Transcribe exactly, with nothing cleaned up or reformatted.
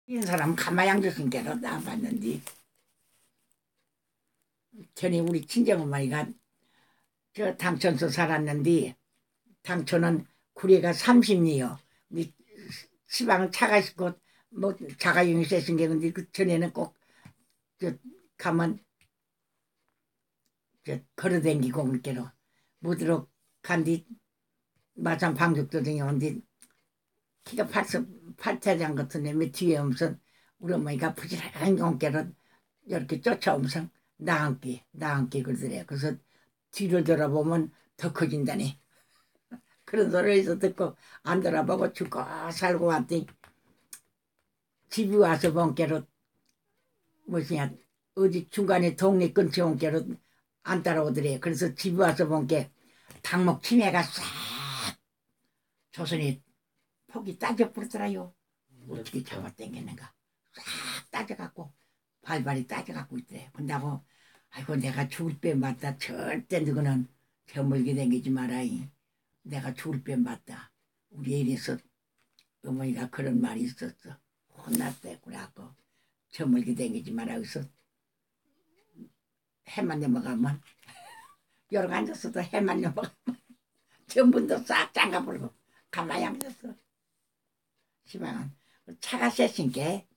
이 사람 가마양 주신 게로 나봤는데 전에 우리 친정어머니가 저 당천서 살았는데 당초는 구리가 삼십리요. 시방 차가 있고 뭐 자가용이 세신 게 근데 그 전에는 꼭 저 가면 저 걸어댕기고 그렇게로 무드로 간뒤 마산 방죽도중에 온뒤 키가 팔서 팔타장 같은 애매 뒤에 오면서 우리 어머니가 부지런히 온게로 이렇게 쫓아오면서 나앉기 나앉기 그러더래요. 그래서 뒤를 돌아보면 더 커진다니 그런 소리에서 듣고 안 돌아보고 죽고 살고 왔더니 집에 와서 본게로 뭐냐 어디 중간에 동네 근처에 온 게로 안 따라오더래요. 그래서 집에 와서 본 게 닭목 치매가 싹 조선이 폭이 따져버리더라요. 어떻게 잡아당기는가 싹 따져갖고 발발이 따져갖고 있더래요. 근다고 아이고 내가 죽을 뱀 맞다. 절대 너는 저물게 댕기지 마라이. 내가 죽을 뱀 맞다. 우리 애리서 어머니가 그런 말이 있었어. 혼났대. 그래갖고 저물게 댕기지 마라. 그래서 해만 넘어가면 여러 앉았어도 해만 넘어가면 전분도 싹 잠가버리고 가만히 앉았어. 시방은 차가 셌으니까